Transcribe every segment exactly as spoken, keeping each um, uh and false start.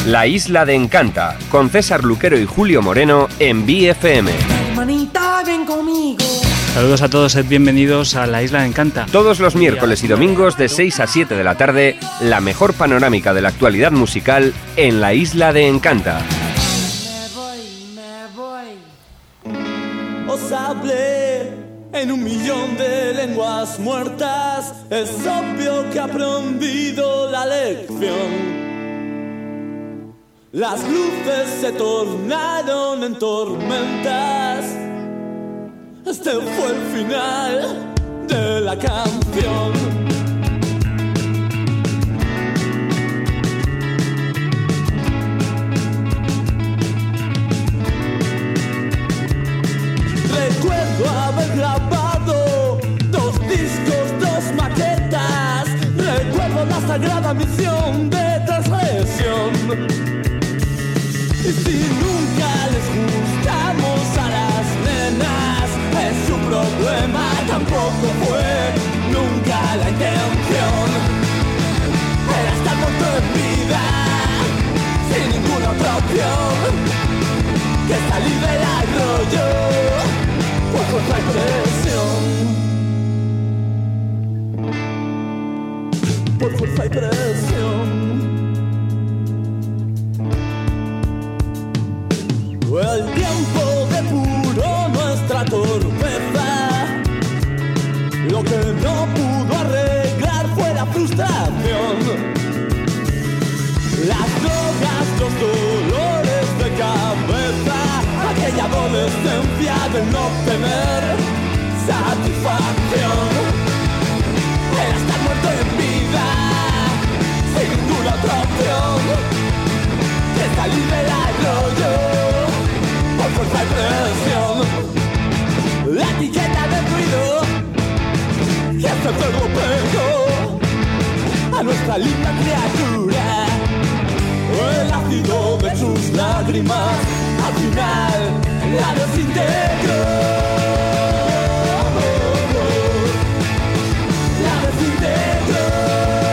La Isla de Encanta, con César Luquero y Julio Moreno en B F M. Hermanita, ven conmigo. Saludos a todos, sed bienvenidos a La Isla de Encanta. Todos los miércoles y domingos de seis a siete de la tarde, la mejor panorámica de la actualidad musical en La Isla de Encanta. Me voy, me voy. Os hablé en un millón de lenguas muertas. Es obvio que he aprendido la lección. Las luces se tornaron en tormentas. Este fue el final de la canción. Recuerdo haber grabado dos discos, dos maquetas. Recuerdo la sagrada misión de transgresión. Y si nunca les gustamos a las nenas, es su problema, tampoco fue nunca la intención. Era estar muerto en vida, sin ninguna otra opción que salir del arroyo por fuerza y presión. Por fuerza y presión. El tiempo depuró nuestra torpeza. Lo que no pudo arreglar fue la frustración. Las drogas, los dolores de cabeza, aquella adolescencia de no tener satisfacción. Era estar muerto en vida, sin ninguna otra opción que salir del arroyo por fuerza y presión. La etiqueta del ruido que hace todo pego a nuestra linda criatura. El ácido de sus lágrimas al final la desintegró. La desintegró.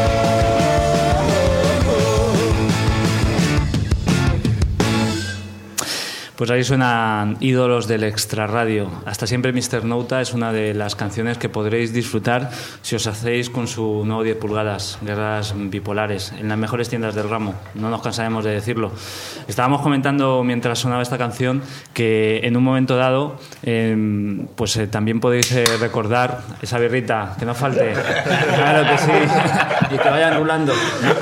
Pues ahí suenan ídolos del extrarradio. Hasta siempre mister Nouta es una de las canciones que podréis disfrutar si os hacéis con su nuevo diez pulgadas, Guerras Bipolares, en las mejores tiendas del ramo. No nos cansaremos de decirlo. Estábamos comentando mientras sonaba esta canción que en un momento dado eh, pues eh, también podéis eh, recordar esa birrita, que no falte. Claro que sí. Y que vayan rulando.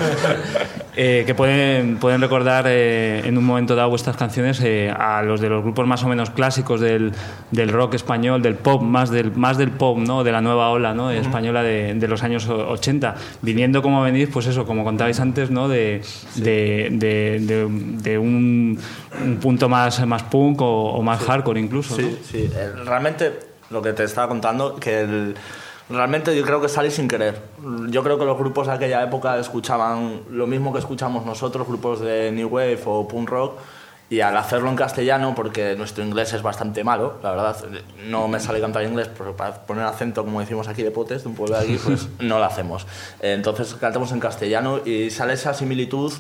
Eh, que pueden, pueden recordar eh, en un momento dado vuestras canciones eh, a los de los grupos más o menos clásicos del, del rock español, del pop, más del, más del pop, ¿no? De la nueva ola, ¿no? española de, de los años ochenta, viniendo como venís, pues eso, como contabais antes, ¿no? de, sí. de, de, de, de un, un punto más, más punk o, o más sí. hardcore incluso, sí, ¿no? Sí, realmente lo que te estaba contando, que el realmente yo creo que sale sin querer. Yo creo que los grupos de aquella época escuchaban lo mismo que escuchamos nosotros, grupos de New Wave o Punk Rock, y al hacerlo en castellano, porque nuestro inglés es bastante malo, la verdad, no me sale cantar inglés, pero para poner acento, como decimos aquí de potes, de un pueblo de aquí, pues no lo hacemos. Entonces cantamos en castellano y sale esa similitud.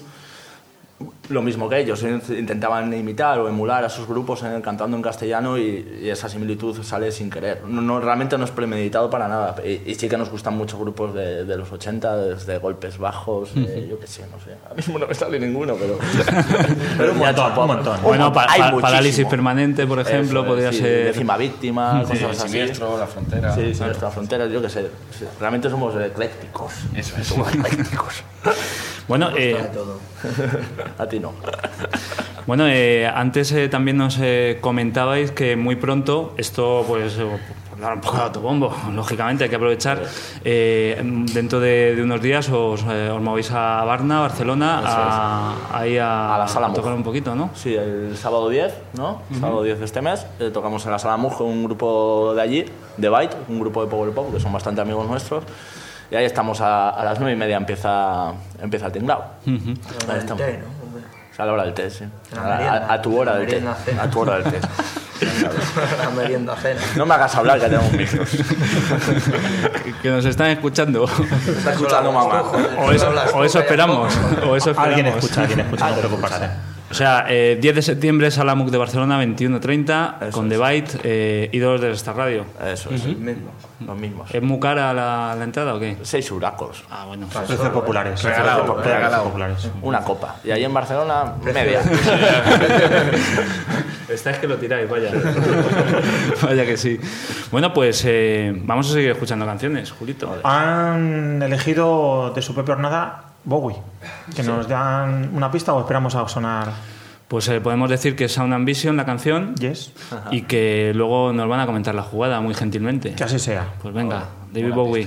Lo mismo que ellos, intentaban imitar o emular a sus grupos en, cantando en castellano y, y esa similitud sale sin querer. No, no, realmente no es premeditado para nada. Y, y sí que nos gustan muchos grupos de, de los ochenta, desde Golpes Bajos, uh-huh. eh, yo qué sé, no sé. Ahora mismo no me sale ninguno, pero... pero un montón, un montón. Bueno, pa, pa, Parálisis Permanente, por ejemplo, Eso, podría sí, ser... Décima Víctima, sí, cosas así. Siniestro, La Frontera. Sí, Siniestro, La Frontera, yo qué sé. Sí, realmente somos eclécticos. Eso es. Somos eclécticos. Bueno, eh... a ti no. Bueno, eh, antes eh, también nos eh, comentabais que muy pronto, esto pues eh, por dar un poco de autobombo, lógicamente hay que aprovechar, eh, dentro de, de unos días os, eh, os movéis a Barna, Barcelona, a, ahí a, a la Sala a tocar un poquito, ¿no? Sí, el sábado diez, ¿no? Uh-huh. Sábado diez de este mes, eh, tocamos en la Sala Muj con un grupo de allí, de Byte, un grupo de Power Pop, que son bastante amigos nuestros. Y ahí estamos a, a las nueve y media, empieza, empieza el tinglao. Uh-huh. Ahí estamos. Té, ¿no? A la hora del té, sí. A, a, a tu hora del té. A tu hora del té. La merienda cena. No me hagas hablar, que tenemos micros. Que nos están escuchando. Me está escuchando mamá. O eso, o eso esperamos. O eso esperamos. Alguien escucha, alguien escucha, no preocuparse. O sea, eh, diez de septiembre, Sala M U C de Barcelona, veintiuno treinta, Eso con es. The Byte, eh, ídolos de esta radio. Eso es, mismos, los mismos. ¿Es muy cara la, la entrada o qué? Seis huracos. Ah, bueno. Precios populares. Regalado, Precios regalado. populares. Una copa. Y ahí en Barcelona, media. Estáis que lo tiráis, vaya. Vaya que sí. Bueno, pues eh, vamos a seguir escuchando canciones, Julito. Han elegido de su propia hornada Bowie. Que nos dan una pista o esperamos a sonar. Pues eh, podemos decir que es Sound and Vision la canción Yes. y que luego nos van a comentar la jugada muy gentilmente. Que así sea. Pues venga, David Bowie.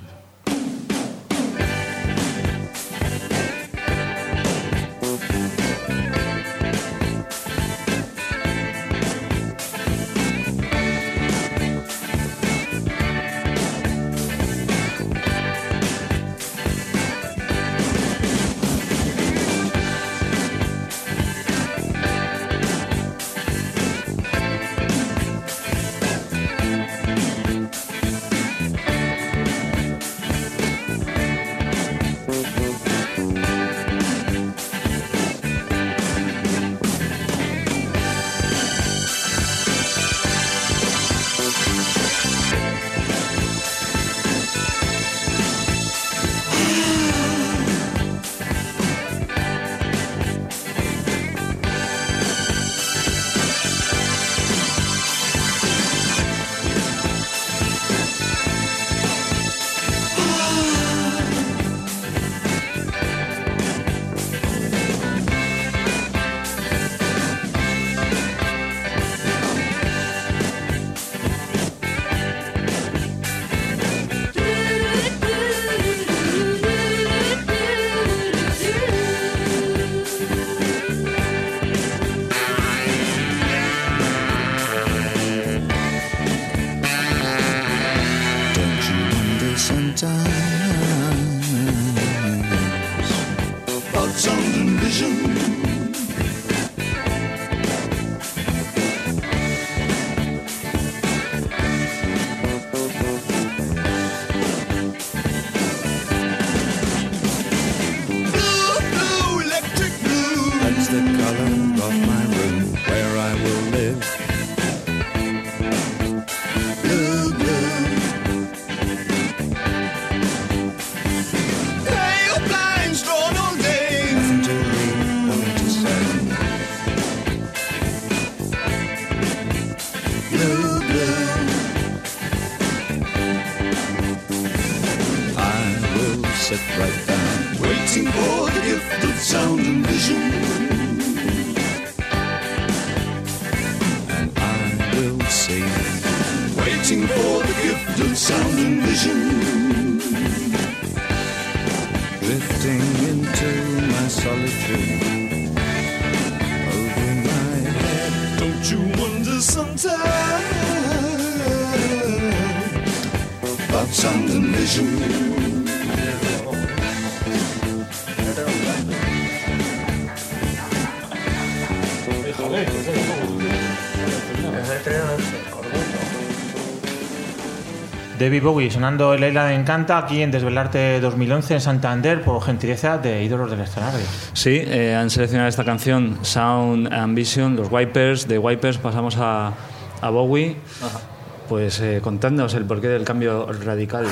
David Bowie sonando El Isla de Encanta aquí en Desvelarte dos mil once en Santander por gentileza de ídolos del escenario. Sí, eh, han seleccionado esta canción Sound and Vision, los Wipers. De Wipers pasamos a, a Bowie. Ajá. Pues eh, contándonos el porqué del cambio radical.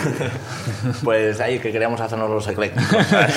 Pues ahí que queríamos hacernos los eclécticos.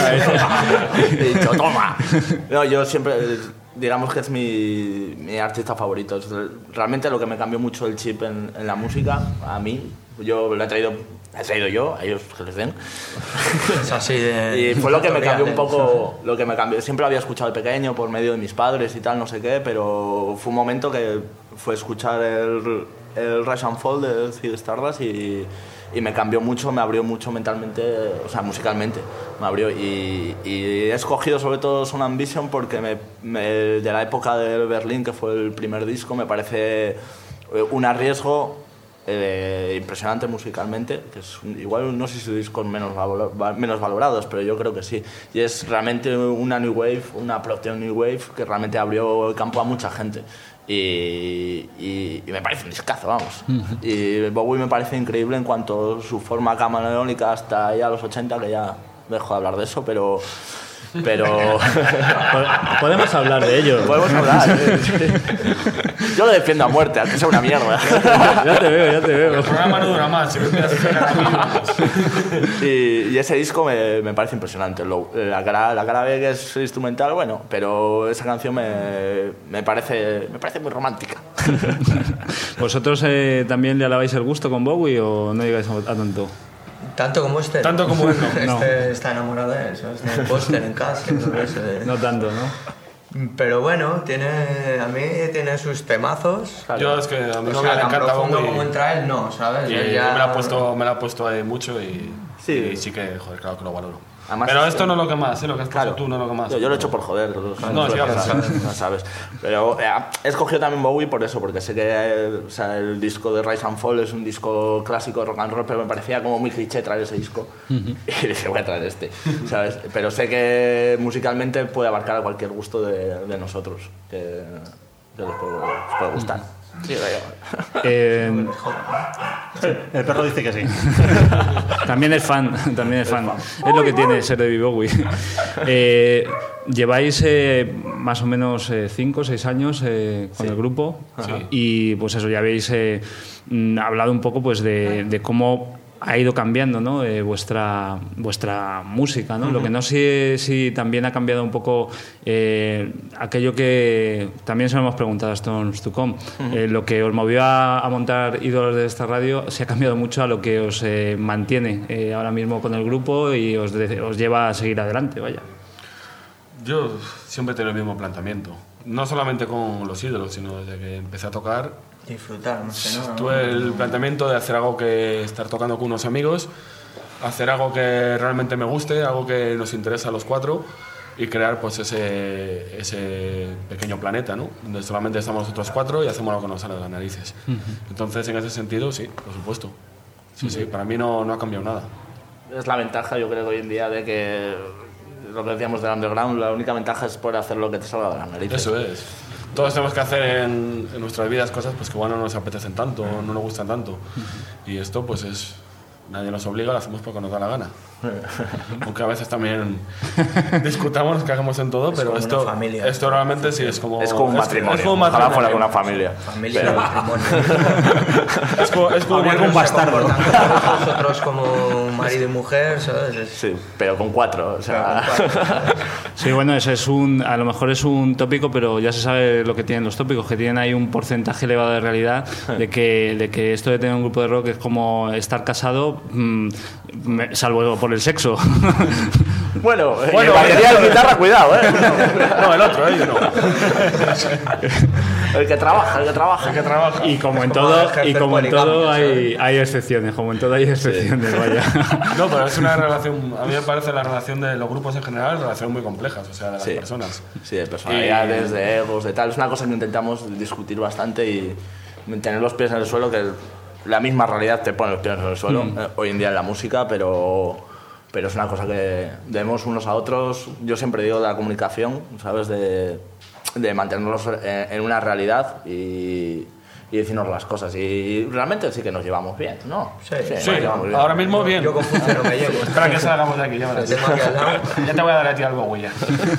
He dicho, toma. No, yo siempre, digamos que es mi, mi artista favorito. Realmente lo que me cambió mucho el chip en, en la música, a mí, yo lo he traído, he traído yo, a ellos que les den. Es así de... Y fue lo que me cambió un poco, lo que me cambió. Siempre lo había escuchado de pequeño por medio de mis padres y tal, no sé qué, pero fue un momento que fue escuchar el... el Rise and Fall de Ziggy Stardust y, y me cambió mucho, me abrió mucho mentalmente, o sea, musicalmente, me abrió y, y he escogido sobre todo Sound and Vision porque me, me, de la época de Berlín, que fue el primer disco, me parece un arriesgo eh, impresionante musicalmente, que es un, igual no sé si discos menos, valor, menos valorados, pero yo creo que sí. Y es realmente una New Wave, una Proteon New Wave que realmente abrió el campo a mucha gente. Y, y, y me parece un discazo, vamos. Uh-huh. Y Bowie me parece increíble en cuanto a su forma camaleónica hasta ya los ochenta, que ya dejo de hablar de eso, pero... pero podemos hablar de ello. Podemos hablar. Sí. Yo lo defiendo a muerte, aunque sea una mierda. Ya te veo, ya te veo. El programa no dura más. Si y, y ese disco me, me parece impresionante. Lo, la, cara, la cara B, que es instrumental, bueno, pero esa canción me, me, parece, me parece muy romántica. ¿Vosotros eh, también le alabáis el gusto con Bowie o no llegáis a, a tanto? Tanto como este. Tanto como él, no. Este no. está enamorado de eso. Es el póster en casa. Y todo eso de... No tanto, ¿no? Pero bueno, tiene, a mí tiene sus temazos. Yo es que a mí o no sea, me tan encanta profundo Bowie. como entra él, no, ¿sabes? Y Él ya... me la ha puesto, me la ha puesto ahí mucho y sí. y sí que, joder, claro que lo valoro. Además, pero esto no es lo que más, ¿eh? Lo que has puesto claro, tú no es lo que más. Yo, yo lo he hecho por joder. No, no, sí, no, sabes, sabes, no sabes. Pero eh, he escogido también Bowie por eso, porque sé que el, o sea, el disco de Rise and Fall es un disco clásico de rock and roll, pero me parecía como muy cliché traer ese disco. Uh-huh. Y dije, voy a traer este, ¿sabes? Pero sé que musicalmente puede abarcar a cualquier gusto de, de nosotros, que, que les puede, les puede gustar. Uh-huh. Sí, eh, el perro dice que sí. También es fan, también es fan. Es lo que tiene ser de Bowie. Eh, lleváis eh, más o menos cinco o seis años eh, con sí. el grupo. Sí. Y pues eso, ya habéis eh, hablado un poco pues de, de cómo ha ido cambiando, ¿no? eh, vuestra, vuestra música, ¿no? Uh-huh. Lo que no sé si también ha cambiado un poco eh, aquello que también se lo hemos preguntado a Stones to Come. Uh-huh. eh, lo que os movió a, a montar Ídolos de esta radio se ha cambiado mucho a lo que os eh, mantiene eh, ahora mismo con el grupo y os, de, os lleva a seguir adelante, vaya. Yo siempre tengo el mismo planteamiento, no solamente con los ídolos, sino desde que empecé a tocar. Disfrutar, no sé, ¿no? Tuve el planteamiento de hacer algo que estar tocando con unos amigos, hacer algo que realmente me guste, algo que nos interesa a los cuatro y crear pues ese, ese pequeño planeta, ¿no? Donde solamente estamos nosotros cuatro y hacemos lo que nos sale de las narices. Uh-huh. Entonces, en ese sentido, sí, por supuesto. Sí, uh-huh. sí, para mí no, no ha cambiado nada. Es la ventaja, yo creo, hoy en día de que lo que decíamos del underground, la única ventaja es poder hacer lo que te salga de las narices. Eso es. Todos tenemos que hacer en, en nuestras vidas cosas pues que igual no nos apetecen tanto, no nos gustan tanto. Y esto pues es... Nadie nos obliga, lo hacemos porque nos da la gana. Aunque a veces también discutamos, nos cagamos en todo, es pero esto, esto realmente sí es como... Es como un matrimonio. Es, es como un matrimonio. Ojalá fuera con una familia. Familia, pero... matrimonio. es como, es como un bastardo. Nosotros como marido y mujer, ¿sabes? Sí, pero con cuatro. O sea... Con cuatro. Sí, bueno, eso es un, a lo mejor es un tópico, pero ya se sabe lo que tienen los tópicos, que tienen ahí un porcentaje elevado de realidad, de que, de que esto de tener un grupo de rock es como estar casado, mmm, salvo por el sexo. Bueno, bueno el batería de guitarra, cuidado, ¿eh? No, el otro, ¿eh? No. El que trabaja, el que trabaja. El que trabaja. Y como en todo, y como en todo hay, hay excepciones, como en todo hay excepciones, sí. Vaya. No, pero es una relación, a mí me parece la relación de los grupos en general, relaciones muy complejas, o sea, de las sí. personas. Sí, de personalidades, y... de egos, de tal. Es una cosa que intentamos discutir bastante y tener los pies en el suelo, que la misma realidad te pone los pies en el suelo mm. eh, hoy en día en la música, pero... pero es una cosa que debemos unos a otros. Yo siempre digo de la comunicación, ¿sabes? De, de mantenernos en una realidad y, y decirnos las cosas. Y realmente sí que nos llevamos bien, ¿no? Sí, sí, sí bien. Ahora mismo bien. Yo confundo lo que llevo. Espera que salgamos de aquí, ya verás. Ya te voy a dar a ti algo, güey.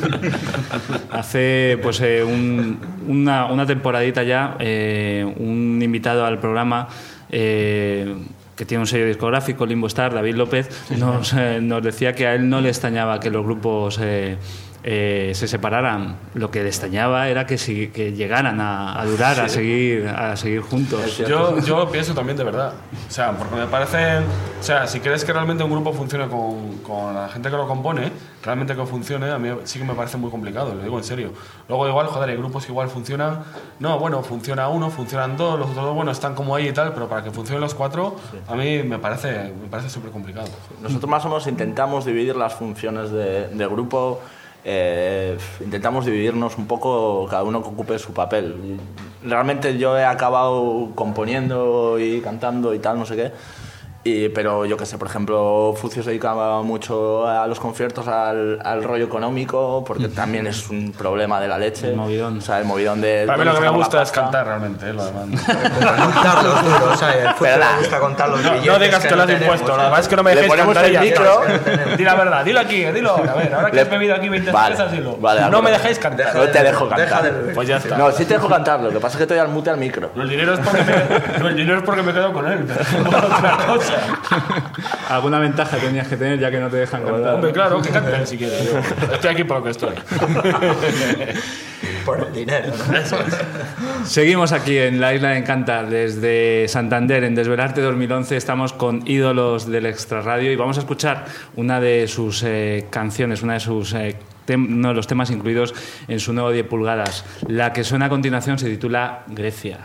Hace pues eh, un, una, una temporadita ya, eh, un invitado al programa... Eh, que tiene un sello discográfico, Limbo Star, David López, sí, nos, eh, nos decía que a él no le extrañaba que los grupos eh, eh, se separaran. Lo que le extrañaba era que, si, que llegaran a, a durar, sí. a, seguir, a seguir juntos. Yo, yo pienso también de verdad. O sea, porque me parece... O sea, si crees que realmente un grupo funcione con, con la gente que lo compone, realmente que funcione, a mí sí que me parece muy complicado, lo digo en serio. Luego igual, joder, hay grupos que igual funcionan... No, bueno, funciona uno, funcionan dos, los otros dos, bueno, están como ahí y tal, pero para que funcionen los cuatro, sí. a mí me parece, me parece súper complicado. Nosotros más o menos intentamos dividir las funciones de, de grupo eh, intentamos dividirnos un poco, cada uno que ocupe su papel. Realmente yo he acabado componiendo y cantando y tal, no sé qué. Y, pero yo qué sé, por ejemplo, Fucio se dedicaba mucho a los conciertos, al, al rollo económico, porque también es un problema de la leche. El movidón. O sea, el movidón de... Para mí lo que me gusta es cantar realmente, ¿eh? Lo demás. Contar los duros, ¿sabes? El fútbol me gusta contar los No, billetes. no digas que, que lo has impuesto, la verdad es que no me Le dejéis ponemos cantar el y ya micro. está. Di la verdad, dilo aquí, dilo ahora. A ver, ahora que Le- has bebido aquí veinte Vale, cervezas, dilo. vale, de no me acuerdo. dejáis cantar. No te dejo Deja cantar. de- Pues ya está. No, sí te dejo cantar, lo que pasa es que te doy al mute al micro. No, el dinero es porque me, no, el dinero es porque me quedo con él, pero no otra cosa. Alguna ventaja tenías que tener ya que no te dejan cantar. Hombre, claro, que canten si quieres. Yo estoy aquí por lo que estoy. Por el dinero, ¿no? Eso es. Seguimos aquí en la Isla de Encanta, desde Santander, en Desvelarte dos mil once. Estamos con ídolos del Extrarradio y vamos a escuchar una de sus eh, canciones, una de sus, eh, tem- uno de los temas incluidos en su nuevo diez pulgadas. La que suena a continuación se titula Grecia.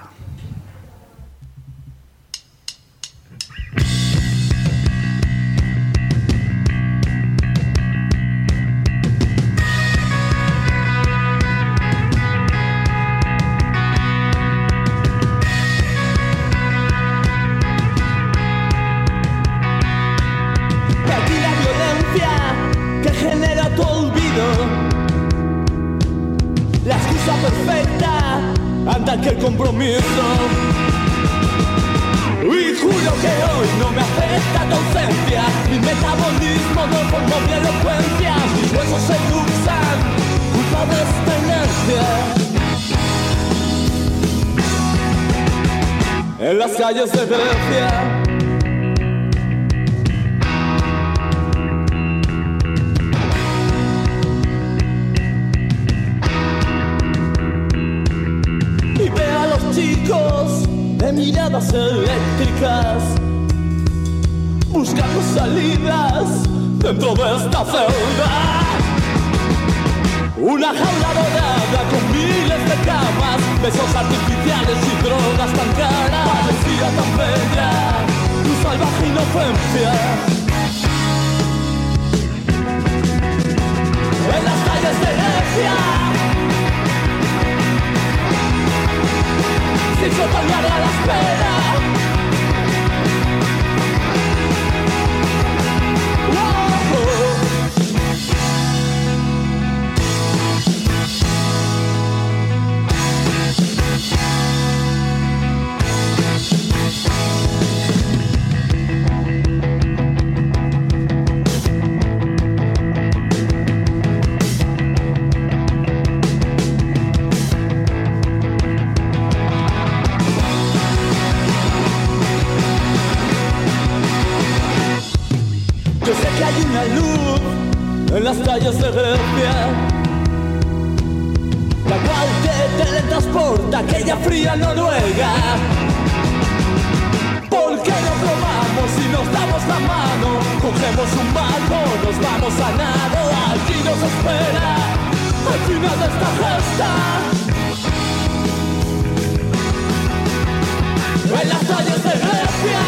Que aquí la violencia que genera tu olvido, la excusa perfecta anda que el compromiso. Y juro que hoy no me afecta tu ausencia, mi metabolismo no formó mi elocuencia, mis huesos se luxan, culpa de esta inercia. En las calles de Grecia y ve a los chicos de miradas eléctricas buscando salidas dentro de esta celda. Una jaula dorada con miles de camas, besos artificiales y drogas tan caras. Parecía tan bella tu salvaje inocencia. En las calles de Grecia se hizo tan larga la espera. Oh, oh. Yo sé que hay una luz en las calles de Grecia, la cual te teletransporta a aquella fría Noruega. ¿Por qué no probamos y nos damos la mano? Cogemos un barco, nos vamos a nado, allí nos espera al final de esta gesta. En las calles de Grecia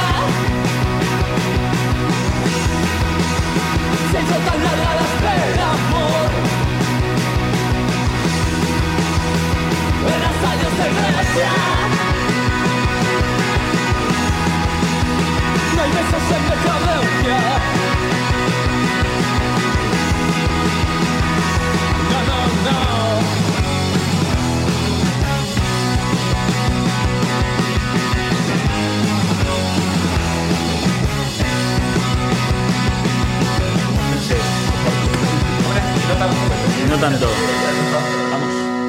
se hizo tan larga la espera, amor. En las calles de Grecia no hay besos en decadencia. No, no, no. No tanto. Vamos.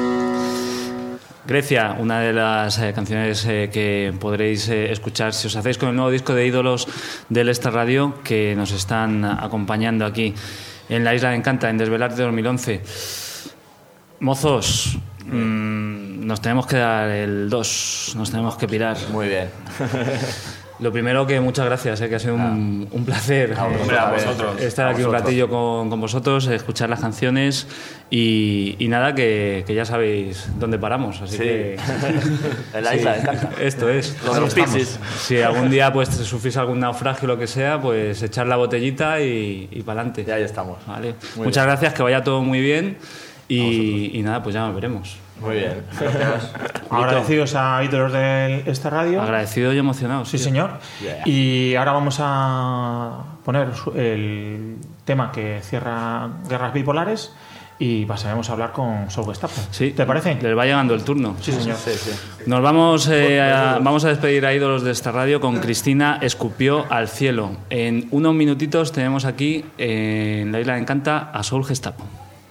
Grecia, una de las eh, canciones eh, que podréis eh, escuchar si os hacéis con el nuevo disco de ídolos del Extrarradio, que nos están acompañando aquí en la Isla de Encanta, en Desvelarte dos mil once. Mozos, mmm, nos tenemos que dar el dos, nos tenemos que pirar. Muy bien. Lo primero que muchas gracias, eh, que ha sido un, un placer A vosotros, eh, a vosotros. estar A aquí un vosotros. ratillo con, con vosotros, escuchar las canciones y, y nada, que, que ya sabéis dónde paramos. Así Sí. que En la isla de Encanta. esto es. Con los Pixies. Si algún día pues sufrís algún naufragio o lo que sea, pues echar la botellita y, y para adelante. Y ahí estamos. Vale. Muy Muchas bien. gracias, que vaya todo muy bien y, y nada, pues ya nos veremos. Muy bien. Agradecidos a ídolos de esta radio. Agradecido y emocionado. Sí, tío. señor. Yeah. Y ahora vamos a poner su- el tema que cierra Guerras Bipolares y pasaremos a hablar con Soul Gestapo. Sí. ¿Te parece? Les va llegando el turno. Sí, señor. Sí, sí. Nos vamos, eh, a, vamos a despedir a ídolos de esta radio con Cristina Escupió al cielo. En unos minutitos tenemos aquí eh, en la Isla de Encanta a Soul Gestapo.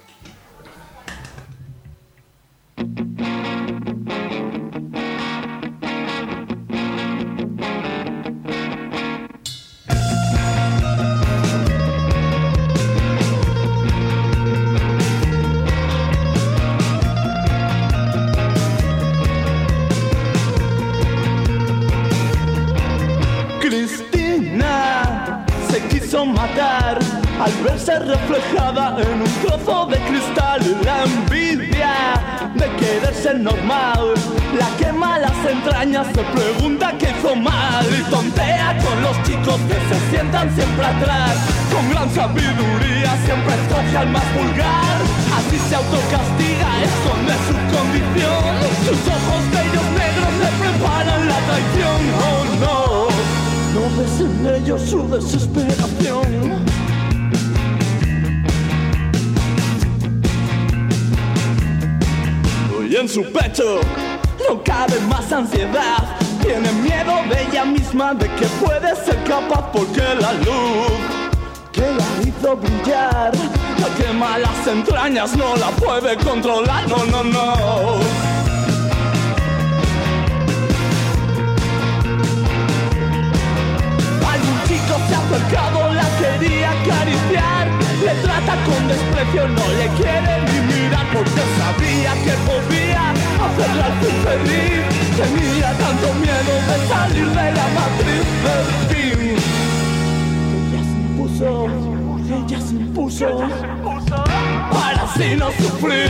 Cristina se quiso matar al verse reflejada en un trozo de cristal. La envidia de querer ser normal la quema las entrañas, se pregunta qué hizo mal y tontea con los chicos que se sientan siempre atrás. Con gran sabiduría siempre escoge al más vulgar, así se autocastiga, esconde su condición. Sus ojos bellos negros le preparan la traición. Oh no, no ves en ellos su desesperación. Y en su pecho no cabe más ansiedad. Tiene miedo de ella misma, de que puede ser capaz, porque la luz que la hizo brillar la quema las entrañas, no la puede controlar. No, no, no. Algún chico se ha acercado, la quería acariciar, le trata con desprecio, no le quiere ni mirar, porque sabía que podía hacerla al fin feliz. Tenía tanto miedo de salir de la matriz del fin. Ella se impuso, ella se impuso, para así no sufrir.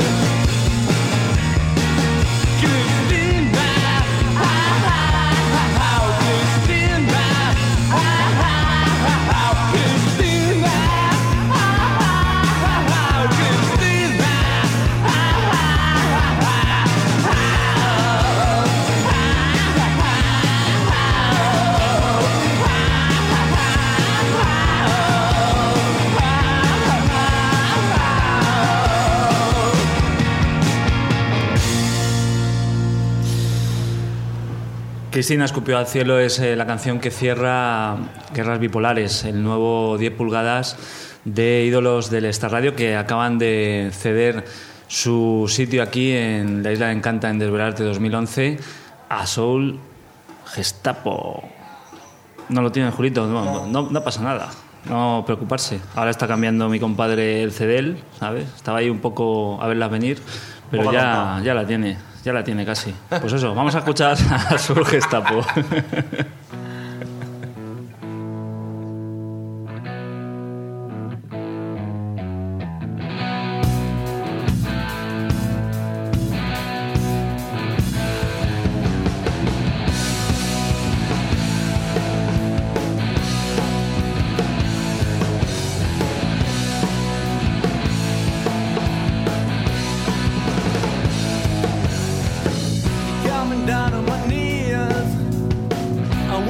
Cristina, ah, ah, ah, ah, Cristina, ah, ah, ah, ah, Cristina, ah, ah, ah, ah, Cristina, ah, ah, ah, Cristina Escupió al cielo es eh, la canción que cierra Guerras Bipolares, el nuevo diez pulgadas de ídolos del Star Radio, que acaban de ceder su sitio aquí en la Isla de Encanta en Desvelarte dos mil once a Soul Gestapo. No lo tiene Julito, no, no, no pasa nada, no preocuparse. Ahora está cambiando mi compadre el C D L, ¿sabes? Estaba ahí un poco a verlas venir, pero ya, ya la tiene, ya la tiene casi. Pues eso, vamos a escuchar a Soul Gestapo. coming down on my knees. I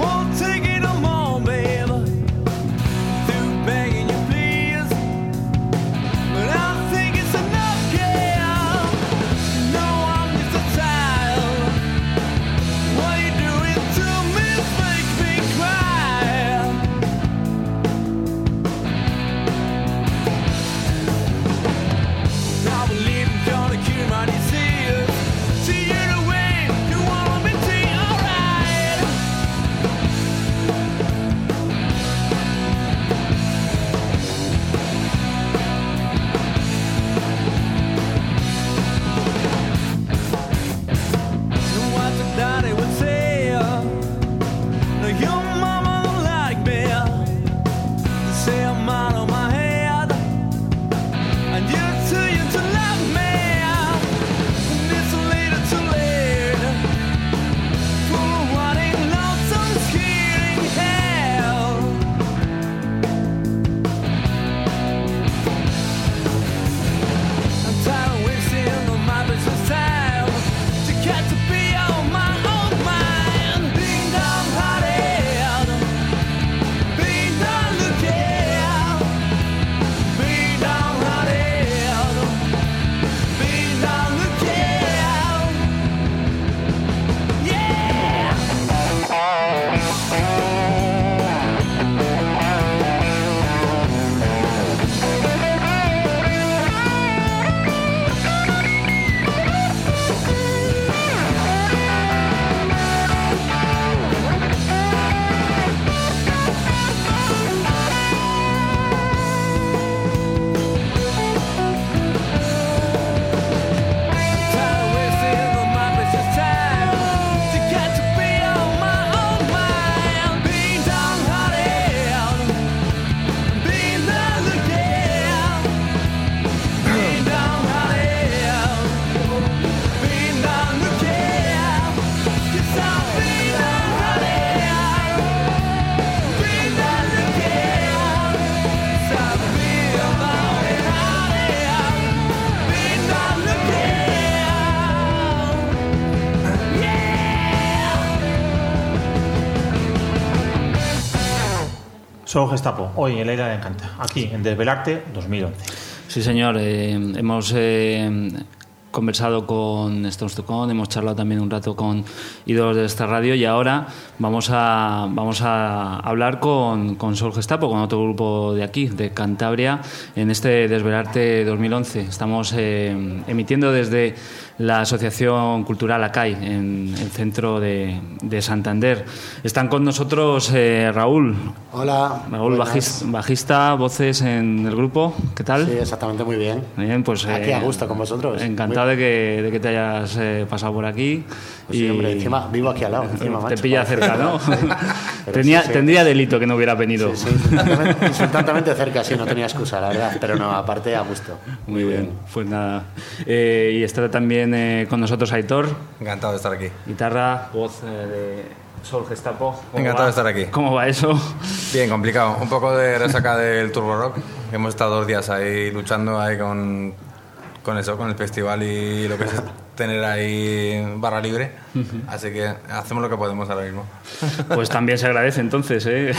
Soul Gestapo, hoy en la Isla de Encanta, aquí en Desvelarte dos mil once. Sí, señor. Eh, hemos eh, conversado con Stones to Come, hemos charlado también un rato con ídolos de esta radio y ahora vamos a, vamos a hablar con, con Soul Gestapo, con otro grupo de aquí, de Cantabria, en este Desvelarte dos mil once. Estamos eh, emitiendo desde la Asociación Cultural ACAI, en el centro de, de Santander. Están con nosotros eh, Raúl. Hola. Raúl, bajista, bajista, voces en el grupo. ¿Qué tal? Sí, exactamente, muy bien. Bien, pues aquí eh, a gusto con vosotros. Encantado muy... de, que, de que te hayas eh, pasado por aquí. Pues y sí, hombre, encima vivo aquí al lado. Encima, te macho, pilla parece. cerca, ¿no? Tenía, sí, sí. Tendría delito que no hubiera venido. Sí, sí, insultantemente, insultantemente cerca, sí, no tenía excusa, la verdad. Pero no, aparte a gusto. Muy, muy bien. bien, pues nada. Eh, y está también eh, con nosotros Aitor. Encantado de estar aquí. Guitarra, voz eh, de Soul Gestapo. Encantado va? de estar aquí. ¿Cómo va eso? Bien, complicado. Un poco de resaca del Turbo Rock. Hemos estado dos días ahí luchando ahí con, con eso, con el festival y lo que es tener ahí barra libre. Uh-huh. Así que hacemos lo que podemos ahora mismo. Pues también se agradece entonces, ¿eh?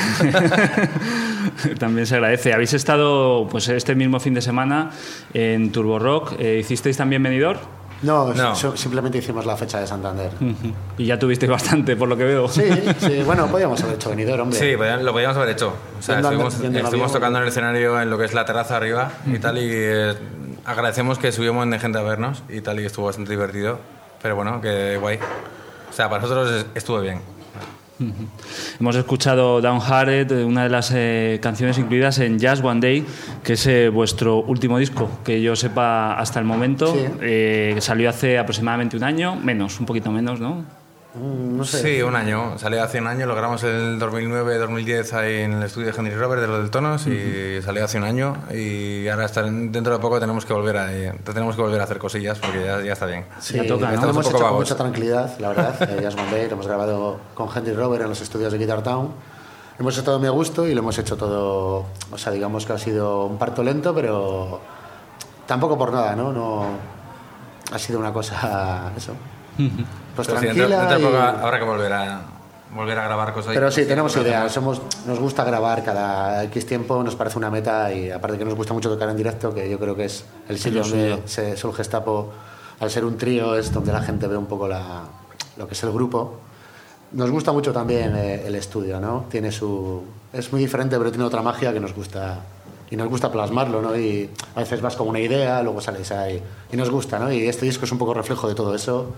También se agradece. Habéis estado pues este mismo fin de semana en Turbo Rock. Eh, ¿Hicisteis también Benidorm? No, no. So, simplemente hicimos la fecha de Santander. Uh-huh. Y ya tuvisteis bastante, por lo que veo. Sí, sí, bueno, podíamos haber hecho Benidorm, hombre. Sí, lo podíamos haber hecho. O sea, Yendo estuvimos, yendo estuvimos avión, tocando en el escenario en lo que es la terraza arriba uh-huh. y tal, y eh, agradecemos que subimos de gente a vernos y tal, y estuvo bastante divertido. Pero bueno, que guay. O sea, para nosotros estuvo bien. Uh-huh. Hemos escuchado Downhearted, una de las eh, canciones incluidas en Just One Day, que es eh, vuestro último disco, que yo sepa hasta el momento. Sí. Eh, salió hace aproximadamente un año, menos, un poquito menos, ¿no? Mm, no sé. Sí, un año. Salió hace un año, lo grabamos en el dos mil nueve dos mil diez ahí en el estudio de Henry Robert de los del Tonos uh-huh. y salió hace un año y ahora está, dentro de poco tenemos que volver a tenemos que volver a hacer cosillas porque ya, ya está bien. Sí, ya toca, ¿no? Lo hemos hecho vagos. con mucha tranquilidad, la verdad. eh, Just One Day, lo hemos grabado con Henry Robert en los estudios de Guitar Town. Hemos hecho todo a mi gusto y lo hemos hecho todo, o sea, digamos que ha sido un parto lento, pero tampoco por nada, ¿no? No ha sido una cosa, eso, pues pero tranquila. Sí, dentro, dentro y... de poco habrá que volver a volver a grabar cosas. Pero sí, tenemos ideas. Somos, nos gusta grabar cada X tiempo, nos parece una meta y aparte que nos gusta mucho tocar en directo, que yo creo que es el sitio donde se, Soul Gestapo, al ser un trío, es donde la gente ve un poco la, lo que es el grupo. Nos gusta mucho también eh, el estudio, ¿no? Tiene su... Es muy diferente, pero tiene otra magia que nos gusta y nos gusta plasmarlo, ¿no? Y a veces vas con una idea, luego sales ahí y nos gusta, ¿no? Y este disco es un poco reflejo de todo eso,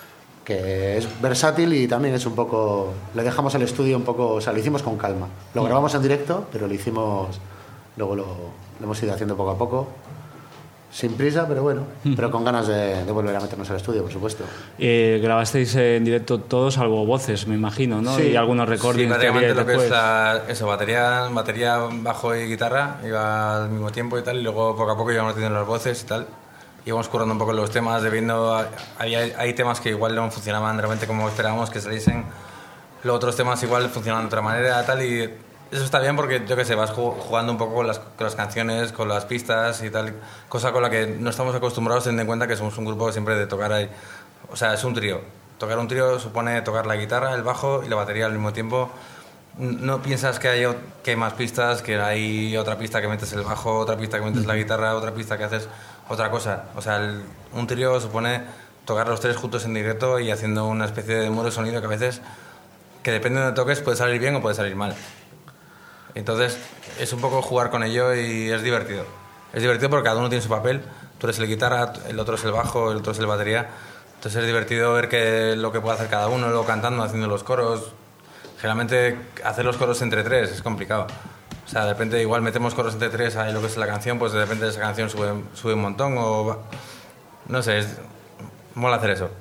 que es versátil y también es un poco... Le dejamos al estudio un poco... O sea, lo hicimos con calma. Lo grabamos en directo, pero lo hicimos... Luego lo, lo hemos ido haciendo poco a poco. Sin prisa, pero bueno, pero con ganas de, de volver a meternos al estudio, por supuesto. Eh, grabasteis en directo todos, salvo voces, me imagino, ¿no? Sí. Y algunos recordings. Sí, prácticamente lo que después. es la, eso, batería, batería, bajo y guitarra, iba al mismo tiempo y tal, y luego poco a poco íbamos teniendo las voces y tal. Íbamos currando un poco los temas, debiendo, hay, hay temas que igual no funcionaban realmente como esperábamos que saliesen, los otros temas igual funcionaban de otra manera y tal, y eso está bien porque, yo qué sé, vas jugando un poco con las, con las canciones, con las pistas y tal, cosa con la que no estamos acostumbrados teniendo en cuenta que somos un grupo siempre de tocar ahí. O sea, es un trío. Tocar un trío supone tocar la guitarra, el bajo y la batería al mismo tiempo. No piensas que hay, que hay más pistas, que hay otra pista que metes el bajo, otra pista que metes la guitarra, otra pista que haces otra cosa. O sea, el, un trío supone tocar los tres juntos en directo y haciendo una especie de muro de sonido que a veces, que depende de donde toques, puede salir bien o puede salir mal. Entonces, es un poco jugar con ello y es divertido. Es divertido porque cada uno tiene su papel. Tú eres el guitarra, el otro es el bajo, el otro es el batería. Entonces es divertido ver que, lo que puede hacer cada uno, luego cantando, haciendo los coros. Generalmente hacer los coros entre tres es complicado. O sea, de repente igual metemos coros entre tres a lo que es la canción, pues de repente esa canción sube, sube un montón o... No sé, es, mola hacer eso.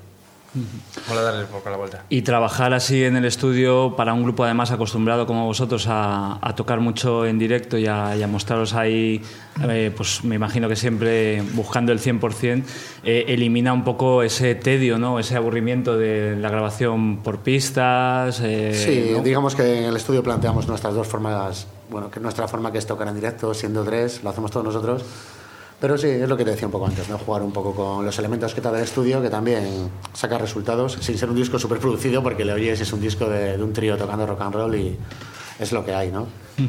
Mola darle un poco la vuelta. Y trabajar así en el estudio para un grupo además acostumbrado como vosotros a, a tocar mucho en directo y a, y a mostraros ahí, eh, pues me imagino que siempre buscando el cien por ciento, eh, elimina un poco ese tedio, ¿no? Ese aburrimiento de la grabación por pistas. Eh, sí, ¿no? Digamos que en el estudio planteamos nuestras dos formas, bueno, que nuestra forma que es tocar en directo, siendo tres, lo hacemos todos nosotros. Pero sí, es lo que te decía un poco antes, ¿no? Jugar un poco con los elementos que te da el estudio, que también saca resultados, sin ser un disco súper producido, porque le oyes, es un disco de, de un trío tocando rock and roll y, es lo que hay, ¿no?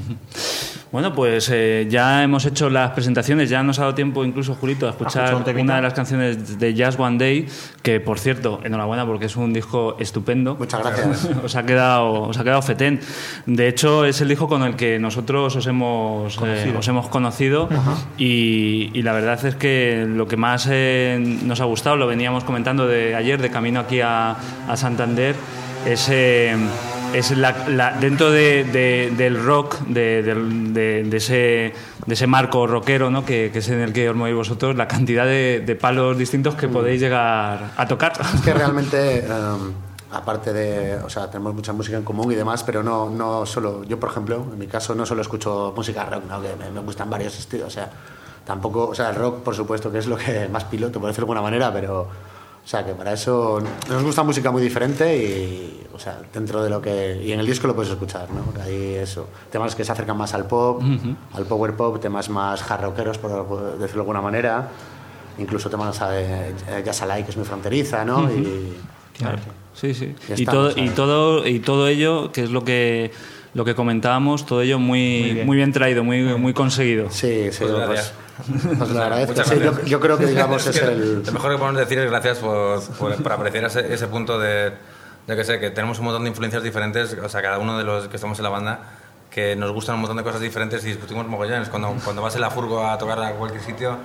Bueno, pues eh, ya hemos hecho las presentaciones, ya nos ha dado tiempo incluso, Julito, a escuchar un una de las canciones de Just One Day, que por cierto, enhorabuena porque es un disco estupendo. Muchas gracias. os ha quedado, os ha quedado fetén. De hecho, es el disco con el que nosotros os hemos conocido, eh, os hemos conocido y, y la verdad es que lo que más eh, nos ha gustado, lo veníamos comentando de ayer, de camino aquí a, a Santander, es... Eh, es la, la, dentro de, de, del rock, de, de, de, de, ese, de ese marco rockero, ¿no? que, que es en el que os movéis vosotros, la cantidad de, de palos distintos que podéis llegar a tocar. Es que realmente, um, aparte de... O sea, tenemos mucha música en común y demás, pero no, no solo... Yo, por ejemplo, en mi caso, no solo escucho música rock, ¿no? Que me, me gustan varios estilos, o sea, tampoco... O sea, el rock, por supuesto, que es lo que más piloto, por decirlo de alguna manera, pero... O sea, que para eso nos gusta música muy diferente y, o sea, dentro de lo que... Y en el disco lo puedes escuchar, ¿no? Porque ahí eso... Temas que se acercan más al pop, uh-huh. al power pop, temas más hard rockeros, por, por decirlo de alguna manera. Incluso temas de Jazz Alike, que es muy fronteriza, ¿no? Uh-huh. Y, claro. Sí, sí. Y, y, todo, y, todo, y todo ello, que es lo que... Lo que comentábamos, todo ello muy, muy, bien. muy bien traído, muy, muy conseguido. Sí, sí, pues, pues, pues lo agradezco. Sí, yo, yo creo que, digamos, es, es que el... Lo mejor que podemos decir es gracias por, por, por apreciar ese, ese punto de, de que sé, que tenemos un montón de influencias diferentes, o sea, cada uno de los que estamos en la banda, que nos gustan un montón de cosas diferentes y discutimos mogollones. Cuando, cuando vas en la furgo a tocar a cualquier sitio,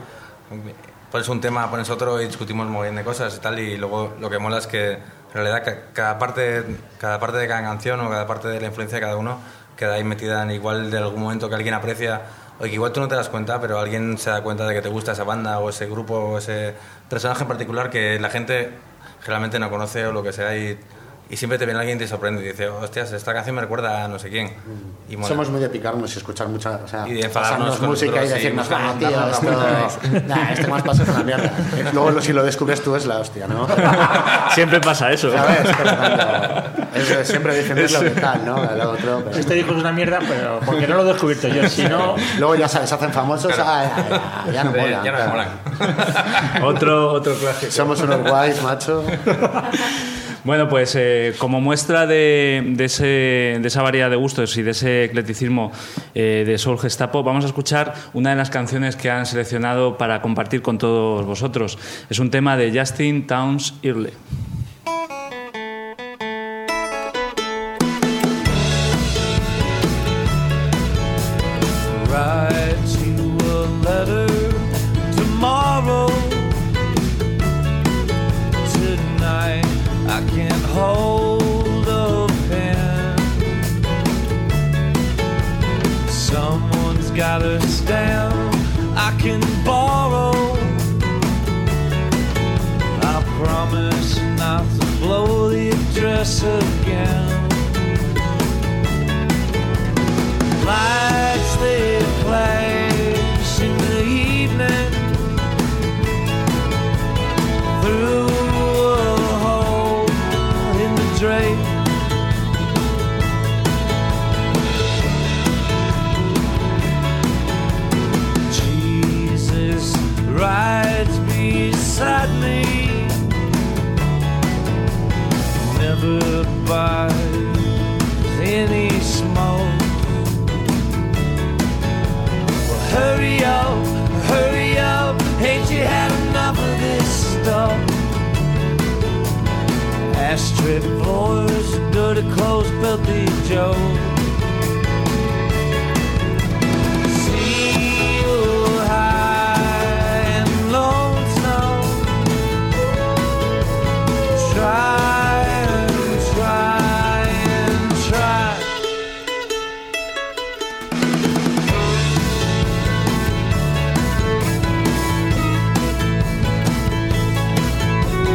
pones un tema, pones otro y discutimos mogollón de cosas y tal, y luego lo que mola es que en realidad cada parte, cada parte de cada canción o cada parte de la influencia de cada uno queda ahí metida en igual de algún momento que alguien aprecia o que igual tú no te das cuenta, pero alguien se da cuenta de que te gusta esa banda o ese grupo o ese personaje en particular que la gente generalmente no conoce o lo que sea y, y siempre te viene alguien y te sorprende y dice, hostias, esta canción me recuerda a no sé quién. Y mola. Somos muy de picarnos y escuchar mucha, o sea, y de enfadarnos con música y decirnos, sí, ah, tío, esto, nah, este más paso es una mierda. Luego si lo descubres tú es la hostia, ¿no? Siempre pasa eso. ¿Sabes? Pero cuando, es, siempre defender lo que tal, ¿no? El otro, pero... Este disco es una mierda, pero porque no lo he descubierto yo, si no... Luego ya sabes, se hacen famosos, claro. ah, ya, ya no molan. Ya no me molan. otro, otro clásico. Somos unos guays, macho. Bueno, pues eh, como muestra de, de, ese, de esa variedad de gustos y de ese eclecticismo eh, de Soul Gestapo, vamos a escuchar una de las canciones que han seleccionado para compartir con todos vosotros. Es un tema de Justin Townes Earle. Hold a pen. Someone's gotta stand. I can borrow. I promise not to blow the address again. Lights they flash in the evening through drape. Jesus rides beside me, never buys any smoke. Well, hurry up, hurry up, ain't you had enough of this stuff? Ashtray floors, dirty clothes, filthy Joe. See you high and lonesome. Try and try and try.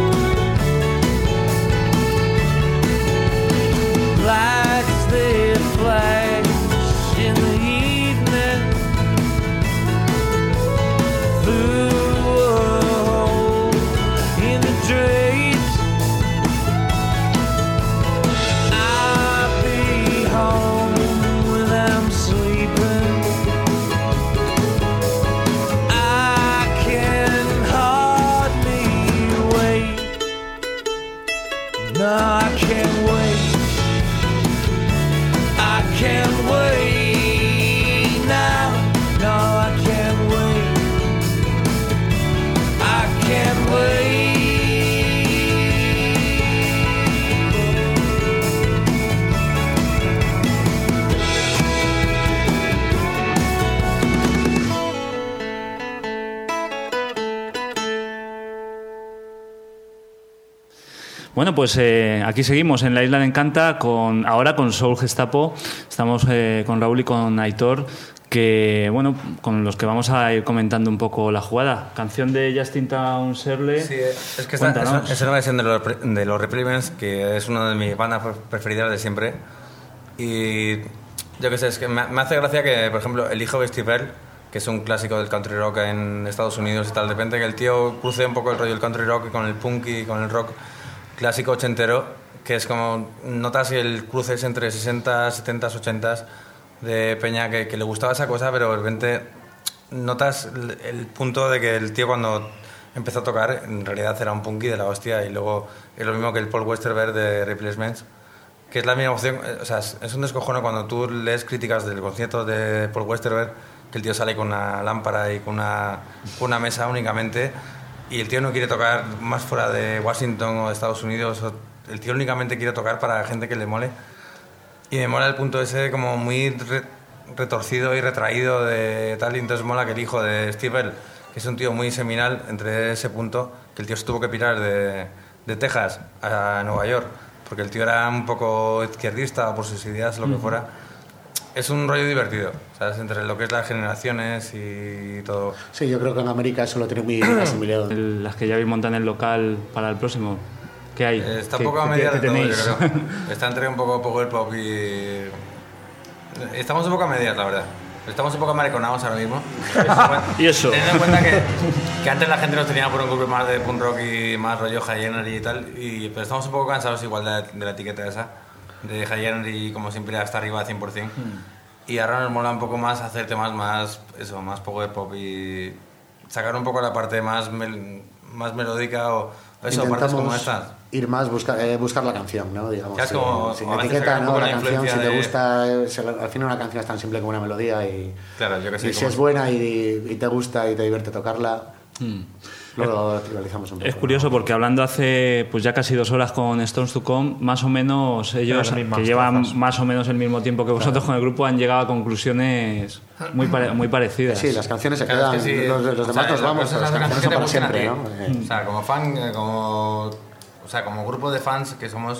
Lights they Bueno, pues eh, aquí seguimos en la Isla de Encanta, con, ahora con Soul Gestapo. Estamos eh, con Raúl y con Aitor, que, bueno, con los que vamos a ir comentando un poco la jugada. Canción de Justin Town Shirley. Sí, es que esta, es, es una versión de los, de los Repriments, que es una de mis bandas preferidas de siempre. Y yo qué sé, es que me, me hace gracia que, por ejemplo, el hijo de Steve Earle, que es un clásico del country rock en Estados Unidos y tal, de repente que el tío cruce un poco el rollo del country rock con el punk y con el rock clásico ochentero, que es como, notas que el cruce es entre sesenta, setenta, ochenta de peña que, que le gustaba esa cosa, pero de repente notas el, el punto de que el tío cuando empezó a tocar en realidad era un punky de la hostia, y luego es lo mismo que el Paul Westerberg de Replacements, que es la misma opción. O sea, es un descojono cuando tú lees críticas del concierto de Paul Westerberg, que el tío sale con una lámpara y con una, con una mesa únicamente, y el tío no quiere tocar más fuera de Washington o de Estados Unidos, o el tío únicamente quiere tocar para gente que le mole, y me mola el punto ese como muy re, retorcido y retraído de tal, y entonces mola que el hijo de Steve Earle, que es un tío muy seminal entre ese punto, que el tío se tuvo que pirar de, de Texas a Nueva York, porque el tío era un poco izquierdista por sus ideas, lo que fuera. Es un rollo divertido, ¿sabes? Entre lo que es las generaciones y todo. Sí, yo creo que en América eso lo tiene muy asimilado. Las que ya vi montan el local para el próximo, ¿qué hay? Eh, está un poco a media de todo, yo creo. Está entre un poco power pop y... Estamos un poco a medias, la verdad. Estamos un poco mariconados ahora mismo. ¿Y eso? Teniendo en cuenta que, que antes la gente nos tenía por un grupo más de punk rock y más rollo high energy y tal, y, pero estamos un poco cansados igual de, de la etiqueta esa, de high energy como siempre hasta arriba cien por ciento. Mm. Y ahora nos mola un poco más hacer temas más, eso, más power pop y sacar un poco la parte más, mel, más melódica o eso, partes como estas. Ir más, buscar, eh, buscar la canción, ¿no? Digamos, es como, sin etiqueta, ¿no? La canción, si te de... gusta, eh, al final una canción es tan simple como una melodía y, claro, yo que sé, y si es buena y, y te gusta y te divierte tocarla, mm. luego trivializamos un poco. Es curioso, ¿no? Porque hablando hace pues ya casi dos horas con Stones to Come, más o menos ellos, que llevan trazas. más o menos el mismo tiempo que vosotros claro. con el grupo, han llegado a conclusiones muy, pare, muy parecidas. Sí, las canciones se claro, quedan, es que sí. los, los demás o sea, nos vamos, las canciones son para siempre, ¿no? O sea, como fan, como... O sea, como grupo de fans que somos,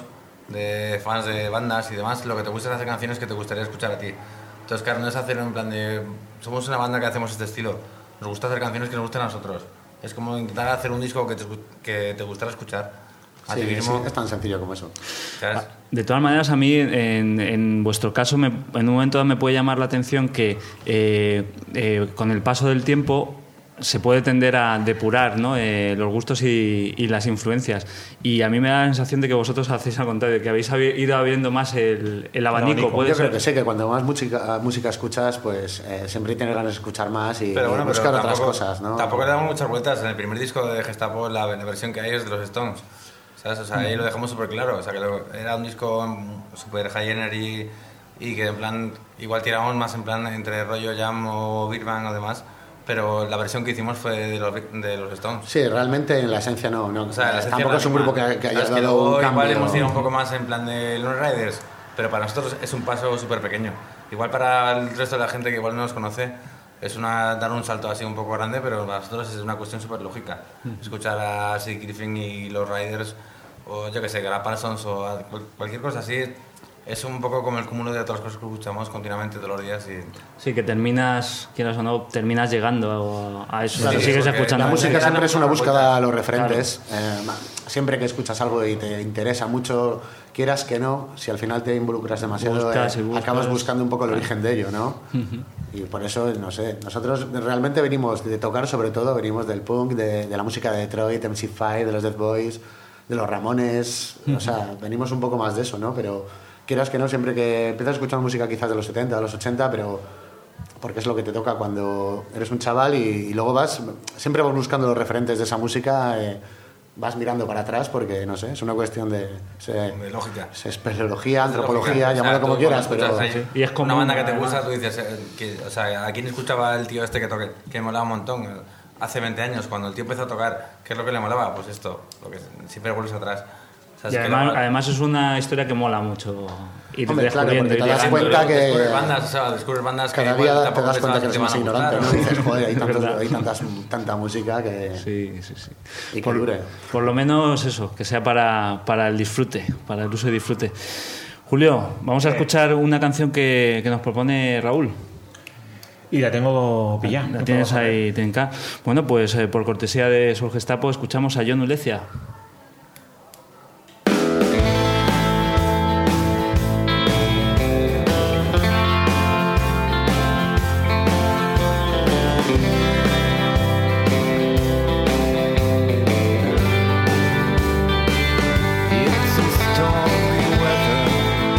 de fans de bandas y demás, lo que te gusta es hacer canciones que te gustaría escuchar a ti. Entonces, claro, no es hacer en plan de... Somos una banda que hacemos este estilo. Nos gusta hacer canciones que nos gusten a nosotros. Es como intentar hacer un disco que te, que te gustará escuchar. A sí, ti mismo. Sí, es tan sencillo como eso. ¿Sabes? De todas maneras, a mí, en, en vuestro caso, me, en un momento me puede llamar la atención que eh, eh, con el paso del tiempo se puede tender a depurar, ¿no? eh, los gustos y, y las influencias. Y a mí me da la sensación de que vosotros hacéis al contrario, que habéis ido abriendo más el, el abanico. abanico. ¿Puede Yo ser? creo que sí, que cuando más música, música escuchas, pues eh, siempre tienes ganas de escuchar más y, pero bueno, y buscar pero otras tampoco, cosas, ¿no? Tampoco le damos muchas vueltas. En el primer disco de Gestapo, la, la versión que hay es de los Stones. ¿Sabes? O sea, ahí lo dejamos súper claro. O sea, que lo, era un disco súper high energy y que en plan, igual tiramos más en plan entre rollo jam o beat band o demás. Pero la versión que hicimos fue de los, de los Stones. Sí, realmente en la esencia no. no. O sea, la tampoco es un grupo que, que haya dado que un cambio. Igual hemos tirado un poco más en plan de Lone Riders, pero para nosotros es un paso súper pequeño. Igual para el resto de la gente que igual no nos conoce, es una, dar un salto así un poco grande, pero para nosotros es una cuestión súper lógica. Mm. Escuchar a Sid Griffin y los Riders, o yo que sé, a Parsons o a cualquier cosa así, es un poco como el cúmulo de otras cosas que escuchamos continuamente todos los días. Y... Sí, que terminas, quieras o no, terminas llegando a eso. Claro, si sigues escuchando. La música siempre es una búsqueda a los referentes. Claro. Eh, siempre que escuchas algo y te interesa mucho, quieras que no, si al final te involucras demasiado, buscas, eh, buscas. acabas buscando un poco el origen de ello, ¿no? Uh-huh. Y por eso, no sé, nosotros realmente venimos de tocar, sobre todo, venimos del punk, de, de la música de Detroit, M C cinco, de los Dead Boys, de los Ramones, uh-huh. o sea, venimos un poco más de eso, ¿no? Pero... quieras que no, siempre que empiezas a escuchar música quizás de los setenta, de los ochenta, pero porque es lo que te toca cuando eres un chaval y, y luego vas, siempre vas buscando los referentes de esa música, eh, vas mirando para atrás porque, no sé, es una cuestión de... Se, de lógica. Es espeleología, antropología, llámalo o sea, como quieras, pero... Ahí, y es como una banda que te gusta, tú dices, eh, que, o sea, ¿a quién escuchaba el tío este que toque? Que molaba un montón. Hace veinte años, cuando el tío empezó a tocar, ¿qué es lo que le molaba? Pues esto, lo que siempre vuelves atrás. sea, Y es que además, luego- además es una historia que mola mucho. Ir Hombre, claro, descubriendo, porque te ir das llegando. cuenta que Descubres bandas, o sea, descubres bandas que cada igual día te tampoco das ves a cuenta la que eres gente más van a ignorante, gustar, ¿no? Dices, joder, hay, Es tantos, verdad. hay tantas, tanta música que... Sí, sí, sí. Y que Por, dure. por lo menos eso, que sea para, para el disfrute, para el uso y disfrute. Julio, vamos a escuchar una canción que, que nos propone Raúl. Y la tengo pillada. La ¿Qué tienes puedo hacer? ahí, Tenka. Bueno, pues eh, por cortesía de Sol Gestapo escuchamos a Jon Ulecia. It's a stormy weather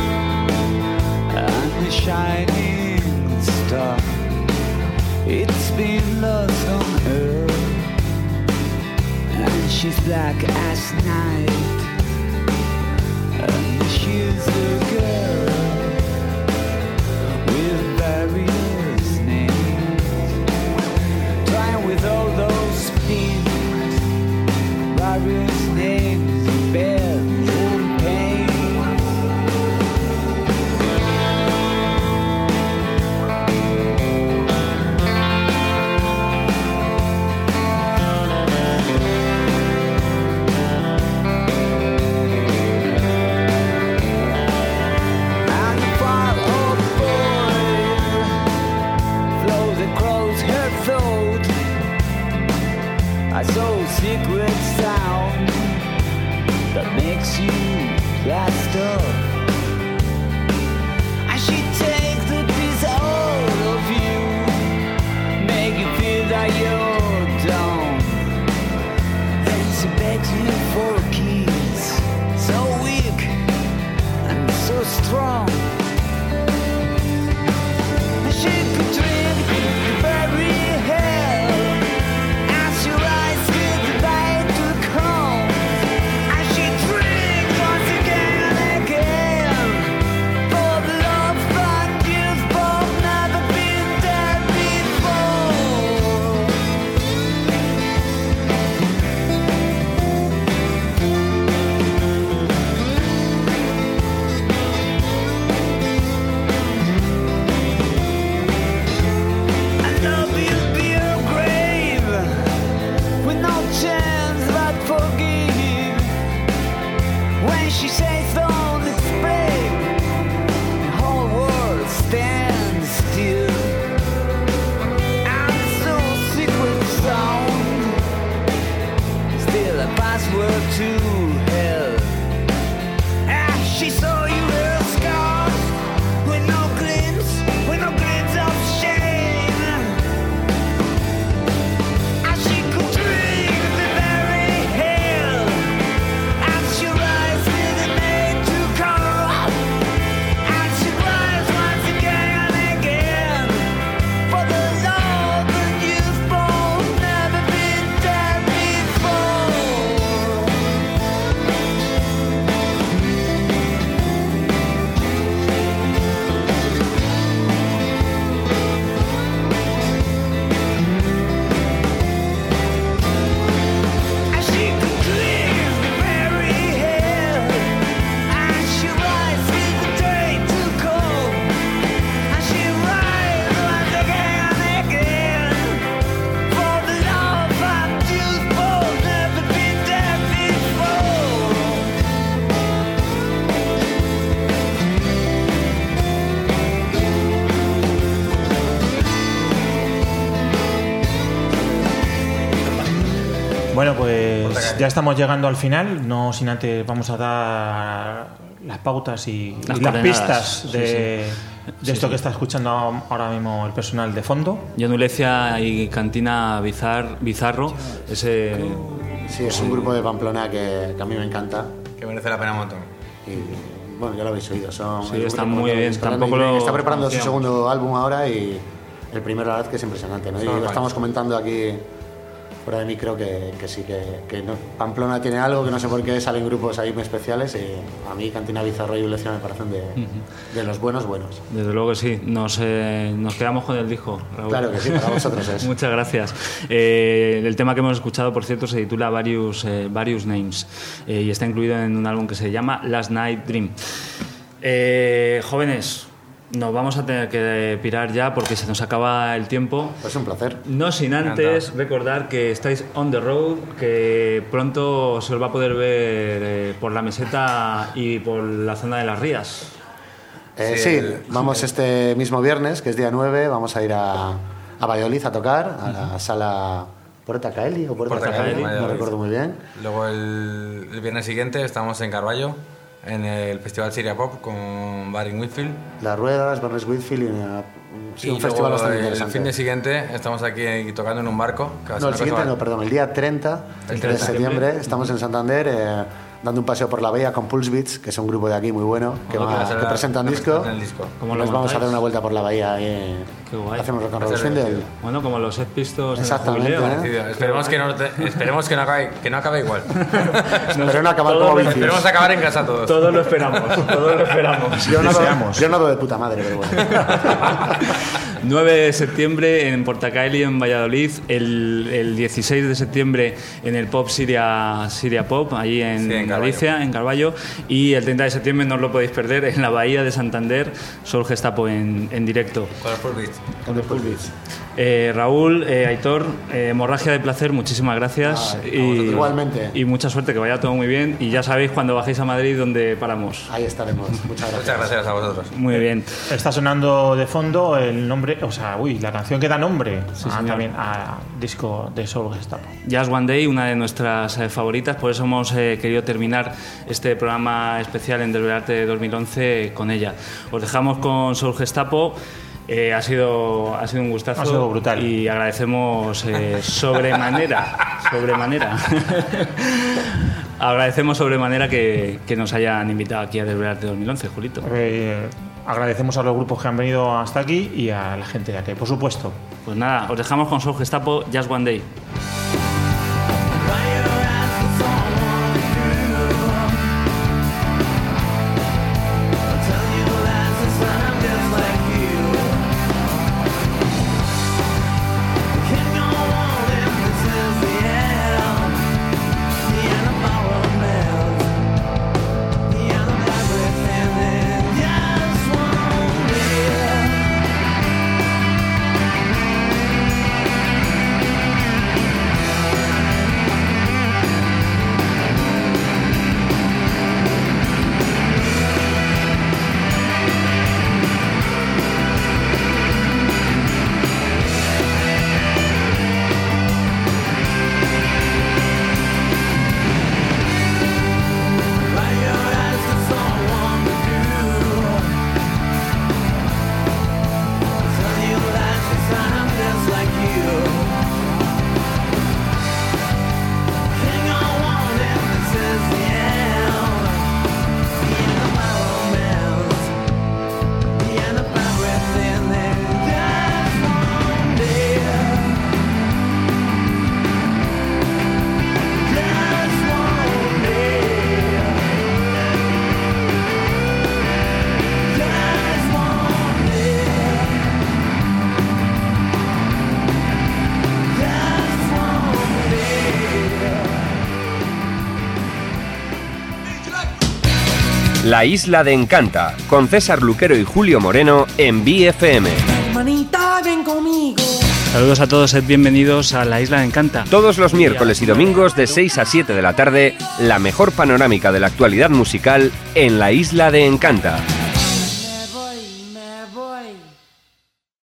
and the shining star. It's been lost on her, and she's black as night. And she's a girl with various names, trying with all those pins, various names of bedroom pain. And the far-off boy flows across her throat. I saw a secret sound that makes you blast off. And she takes the piece out of you, make you feel that you're down. Then she begs you for a kiss, so weak and so strong. And she could drink the very hell as your eyes give the light to come. And she drinks once again and again, for the love and you've both never been there before. And love will be a grave with no chance but forgive. When she says don't explain, the whole world stands still. And so secret sound, still a password to hell. Ah, she saw you her scars with no glints, with no glints of shame. And she could drink the very hell as your eyes didn't made to come. And she cries once again and again for the love that you've both never been there before. And she could clear the very hell and she rides in the day to come. And she rides once again and again for the love that you've both never been there before. Bueno, pues ya estamos llegando al final. No sin antes vamos a dar las pautas y Las y las coordenadas. pistas de, Sí, sí. de esto Sí, que sí. está escuchando ahora mismo el personal de fondo. Jon Ulecia y Cantina Bizar, Bizarro. Ese, Sí, es un grupo de Pamplona que, que a mí me encanta. Que merece la pena un montón. Y bueno, ya lo habéis oído. Son Sí, el está grupo muy que bien, está, tampoco y lo está preparando su conocíamos. segundo álbum ahora y el primero la verdad que es impresionante, ¿no? Y Son lo guays. estamos comentando aquí fuera de micro que, que sí, que, que no. Pamplona tiene algo que no sé por qué salen grupos ahí muy especiales y a mí Cantina Bizarro y Ilusión me parecen de, uh-huh. de los buenos buenos. Desde luego que sí, nos, eh, nos quedamos con el disco, Raúl. Claro que sí, para vosotros es. Muchas gracias. Eh, el tema que hemos escuchado, por cierto, se titula Various, eh, Various Names eh, y está incluido en un álbum que se llama Last Night Dream. Eh, jóvenes, nos vamos a tener que pirar ya porque se nos acaba el tiempo. Pues un placer. No sin antes recordar que estáis on the road, que pronto se os va a poder ver eh, por la meseta y por la zona de las Rías. Eh, sí, sí, vamos este mismo viernes, que es día nueve, vamos a ir a, a Valladolid a tocar, a la sala Puerta Caeli o Puerta, Puerta Caeli, Caeli, no recuerdo muy bien. Luego el, el viernes siguiente estamos en Carballo, en el Festival Siria Pop con Barry Whitfield. Las Ruedas, Barry Whitfield y, una, sí, y un festival bastante interesante. El fin de siguiente estamos aquí tocando en un barco. Que va a no, el siguiente cosa... no, perdón, el día treinta, el treinta de septiembre estamos en Santander eh, dando un paseo por la bahía con Pulse Beats, que es un grupo de aquí muy bueno, que, va, que presenta un disco. disco. Nos vamos a dar una vuelta por la bahía y Qué guay. Hacemos rock and roll Swindle. Bueno, como los Sex Pistols. Exactamente. ¿eh? Esperemos, que no, esperemos que no acabe, que no acabe igual. Espero no acabar como Vincis. Esperemos acabar en casa todos. Todos lo esperamos, todos lo esperamos. Yo no, do, yo no doy de puta madre, pero bueno. nueve de septiembre en Portacaeli, en Valladolid. El, el dieciséis de septiembre en el Pop Siria, Siria Pop, allí en, sí, en Galicia, en Carballo. Y el treinta de septiembre no os lo podéis perder en la Bahía de Santander, Soul Gestapo en, en directo. Con los Full Beats. Con los Full Beats. Eh, Raúl, eh, Aitor, eh, hemorragia de placer, muchísimas gracias. Ah, y, igualmente. Y mucha suerte, que vaya todo muy bien. Y ya sabéis cuando bajéis a Madrid dónde paramos. Ahí estaremos. Muchas gracias. Muchas gracias a vosotros. Muy bien. Está sonando de fondo el nombre, o sea, uy, la canción que da nombre sí, a, también a disco de Soul Gestapo. Just One Day, una de nuestras eh, favoritas, por eso hemos eh, querido terminar este programa especial en Desvelarte dos mil once con ella. Os dejamos con Soul Gestapo. Eh, ha sido ha sido un gustazo. Ha sido brutal. Y agradecemos eh, sobremanera, sobremanera. agradecemos sobremanera que, que nos hayan invitado aquí a Desvelarte dos mil once, Julito. Eh, agradecemos a los grupos que han venido hasta aquí y a la gente de aquí, por supuesto. Pues nada, os dejamos con Soul Gestapo, Just One Day. La Isla de Encanta, con César Luquero y Julio Moreno en B F M. Hermanita, ven conmigo. Saludos a todos, sed bienvenidos a La Isla de Encanta. Todos los miércoles y domingos de seis a siete de la tarde, la mejor panorámica de la actualidad musical en La Isla de Encanta.